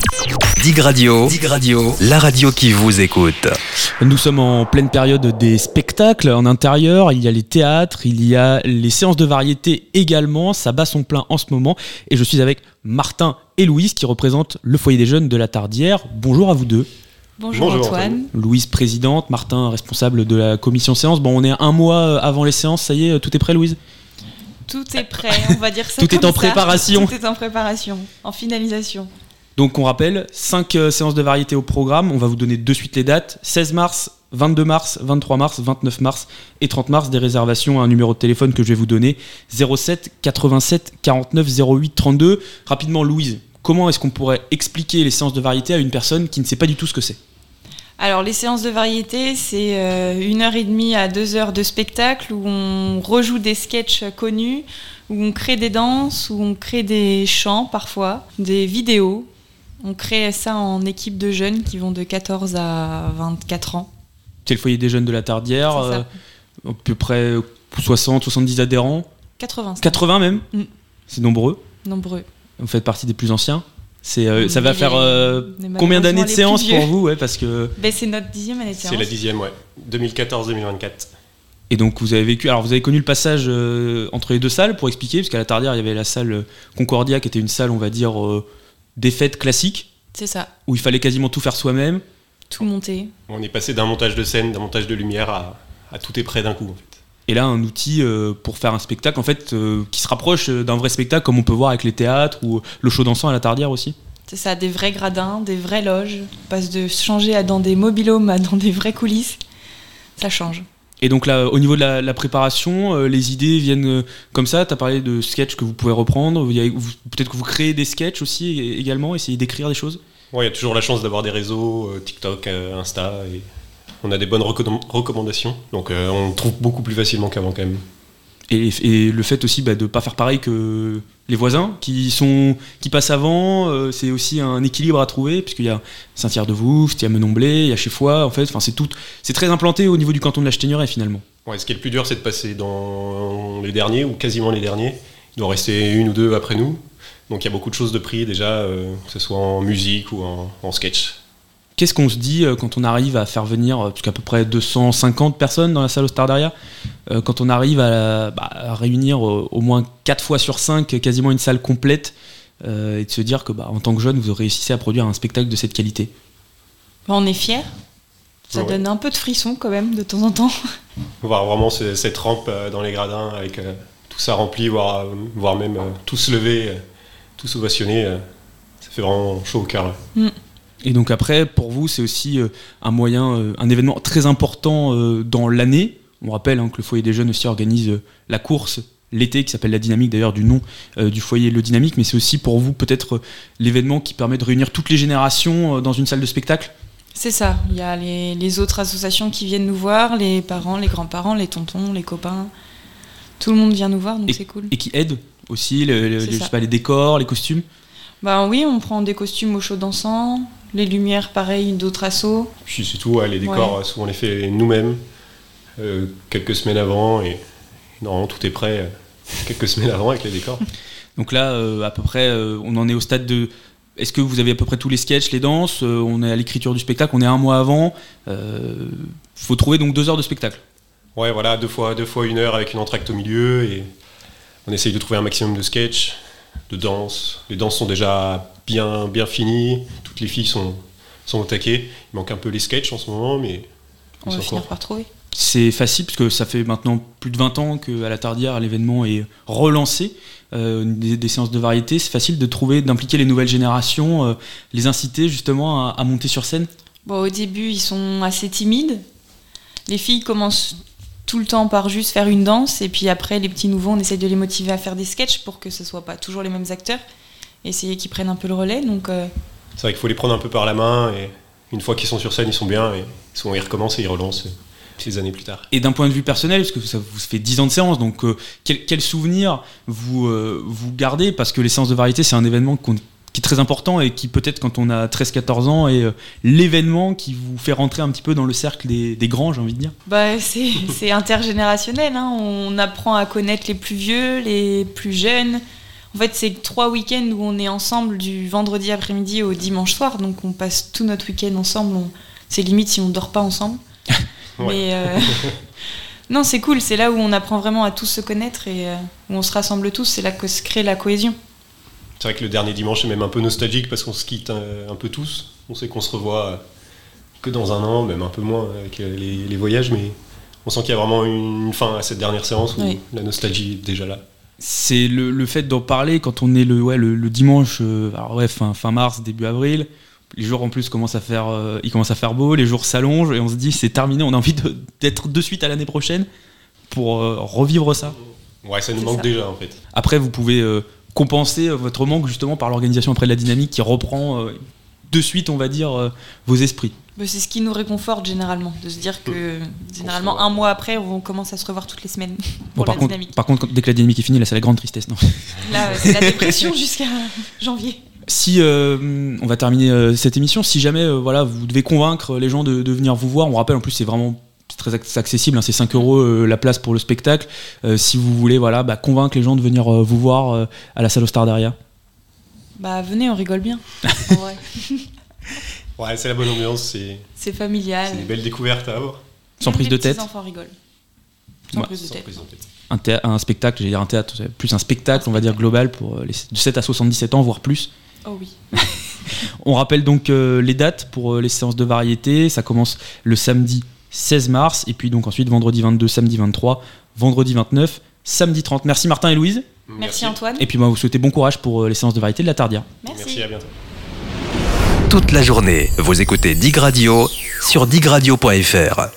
Dig Radio, la radio qui vous écoute. Nous sommes en pleine période des spectacles en intérieur, il y a les théâtres, il y a les séances de variété également, ça bat son plein en ce moment et je suis avec Martin et Louise qui représentent le foyer des jeunes de la Tardière. Bonjour à vous deux. Bonjour Antoine. Louise présidente, Martin responsable de la commission séance. Bon, on est un mois avant les séances, ça y est, tout est prêt Louise ? Tout est prêt, on va dire ça. Tout est en préparation. Tout est en préparation, en finalisation. Donc on rappelle, 5 séances de variété au programme, on va vous donner de suite les dates, 16 mars, 22 mars, 23 mars, 29 mars et 30 mars, des réservations à un numéro de téléphone que je vais vous donner, 07 87 49 08 32. Rapidement Louise, comment est-ce qu'on pourrait expliquer les séances de variété à une personne qui ne sait pas du tout ce que c'est ? Alors les séances de variété, c'est 1h30 à 2h de spectacle où on rejoue des sketchs connus, où on crée des danses, où on crée des chants parfois, des vidéos. On crée ça en équipe de jeunes qui vont de 14 à 24 ans. C'est le foyer des jeunes de la Tardière, à peu près 60-70 adhérents. 80 même. C'est nombreux. Vous faites partie des plus anciens. Ça va faire combien d'années de séance pour vous parce que... C'est notre 10e année de séance. C'est la 10e, ouais. 2014-2024. Et donc vous avez connu le passage entre les deux salles pour expliquer, parce qu'à la Tardière il y avait la salle Concordia qui était une salle on va dire des fêtes classiques. C'est ça. Où il fallait quasiment tout faire soi-même. Tout monter. On est passé d'un montage de scène, d'un montage de lumière à tout est prêt d'un coup en fait. Et là un outil pour faire un spectacle en fait qui se rapproche d'un vrai spectacle comme on peut voir avec les théâtres ou le show dansant à la Tardière aussi. C'est ça, des vrais gradins, des vraies loges. On passe de changer dans des mobil-homes à dans des vraies coulisses. Ça change. Et donc là, au niveau de la préparation, les idées viennent comme ça. Tu as parlé de sketchs que vous pouvez reprendre. Peut-être que vous créez des sketchs aussi également, essayez d'écrire des choses. Ouais, il y a toujours la chance d'avoir des réseaux, TikTok, Insta. Et on a des bonnes recommandations. Donc on trouve beaucoup plus facilement qu'avant quand même. Et le fait aussi de ne pas faire pareil que les voisins qui passent avant, c'est aussi un équilibre à trouver, puisqu'il y a Saint-Pierre-de-Voust, il y a Menon-Blé, il y a Chéfoy, en fait, c'est très implanté au niveau du canton de la Chêtaigneraie finalement. Ouais, ce qui est le plus dur, c'est de passer dans les derniers, ou quasiment les derniers. Il doit rester une ou deux après nous. Donc il y a beaucoup de choses de pris déjà, que ce soit en musique ou en sketch. Qu'est-ce qu'on se dit quand on arrive à faire venir, parce qu'à peu près 250 personnes dans la salle au Tardière, quand on arrive à réunir au moins 4 fois sur 5 quasiment une salle complète, et de se dire que en tant que jeune, vous réussissez à produire un spectacle de cette qualité ? On est fiers. Ça donne un peu de frisson quand même de temps en temps. Voir vraiment cette rampe dans les gradins avec tout ça rempli, voire même tout se lever, tout s'ovationner, ça fait vraiment chaud au cœur. Et donc après, pour vous, c'est aussi un événement très important dans l'année. On rappelle que le foyer des jeunes aussi organise la course l'été, qui s'appelle la Dynamique, d'ailleurs du nom du foyer Le Dynamique, mais c'est aussi pour vous peut-être l'événement qui permet de réunir toutes les générations dans une salle de spectacle. C'est ça, il y a les autres associations qui viennent nous voir, les parents, les grands-parents, les tontons, les copains. Tout le monde vient nous voir, donc c'est cool. Et qui aident aussi les décors, les costumes. Oui, on prend des costumes au show dansant, les lumières, pareil, d'autres assos. Puis c'est tout, les décors, souvent on les fait nous-mêmes, quelques semaines avant, et normalement tout est prêt quelques semaines avant avec les décors. Donc là, à peu près, on en est au stade de... Est-ce que vous avez à peu près tous les sketchs, les danses ? On est à l'écriture du spectacle, on est un mois avant. Faut trouver donc 2 heures de spectacle. Ouais, voilà, deux fois 1 heure avec une entracte au milieu, et on essaye de trouver un maximum de sketchs, de danse. Les danses sont déjà bien finies, toutes les filles sont au taquet. Il manque un peu les sketchs en ce moment, mais on va finir par trouver. C'est facile parce que ça fait maintenant plus de 20 ans qu'à la Tardière l'événement est relancé, des séances de variété. C'est facile d'impliquer les nouvelles générations, les inciter justement à monter sur scène. Au début ils sont assez timides. Les filles commencent tout le temps par juste faire une danse, et puis après les petits nouveaux on essaye de les motiver à faire des sketchs pour que ce soit pas toujours les mêmes acteurs, essayer qu'ils prennent un peu le relais. Donc c'est vrai qu'il faut les prendre un peu par la main, et une fois qu'ils sont sur scène ils sont bien, et ils recommencent et ils relancent 6 années plus tard. Et d'un point de vue personnel, parce que ça vous fait 10 ans de séance, donc quel souvenir vous gardez, parce que les séances de variété c'est un événement qui est très important et qui peut-être quand on a 13-14 ans est l'événement qui vous fait rentrer un petit peu dans le cercle des grands, j'ai envie de dire. C'est intergénérationnel, on apprend à connaître les plus vieux, les plus jeunes, En fait, c'est 3 week-ends où on est ensemble du vendredi après-midi au dimanche soir, donc on passe tout notre week-end ensemble. C'est limite si on dort pas ensemble. Ouais. Mais non, c'est cool. C'est là où on apprend vraiment à tous se connaître et où on se rassemble tous. C'est là que se crée la cohésion. C'est vrai que le dernier dimanche est même un peu nostalgique parce qu'on se quitte un peu tous. On sait qu'on se revoit que dans un an, même un peu moins avec les voyages, mais on sent qu'il y a vraiment une fin à cette dernière séance où la nostalgie est déjà là. C'est le fait d'en parler quand on est le dimanche, fin mars, début avril. Les jours en plus commencent à faire beau, les jours s'allongent et on se dit c'est terminé, on a envie d'être de suite à l'année prochaine pour revivre ça. Ouais, ça nous manque déjà en fait. Après, vous pouvez compenser votre manque justement par l'organisation après de la dynamique qui reprend de suite, on va dire, vos esprits. C'est ce qui nous réconforte généralement, de se dire que généralement un mois après, on commence à se revoir toutes les semaines pour la dynamique. Par contre, dès que la dynamique est finie, là c'est la grande tristesse. Non. Là, c'est la dépression jusqu'à janvier. Si on va terminer cette émission, si jamais vous devez convaincre les gens de venir vous voir, on rappelle en plus c'est très accessible, hein, c'est 5 € la place pour le spectacle. Si vous voulez convaincre les gens de venir vous voir à la salle au Stardaria. Venez, on rigole bien. En vrai. Ouais, c'est la bonne ambiance, c'est familial. C'est des belles découvertes à avoir. Sans prise de tête. Les enfants rigolent. Sans prise de tête. Un spectacle, j'allais dire un théâtre, plus un spectacle, on va dire global pour les de 7 à 77 ans, voire plus. Oh oui. On rappelle donc les dates pour les séances de variété. Ça commence le samedi 16 mars et puis donc ensuite vendredi 22, samedi 23, vendredi 29, samedi 30. Merci Martin et Louise. Merci Antoine. Et puis vous souhaitez bon courage pour les séances de variété de la Tardia. Merci, à bientôt. Toute la journée, vous écoutez Dig Radio sur digradio.fr.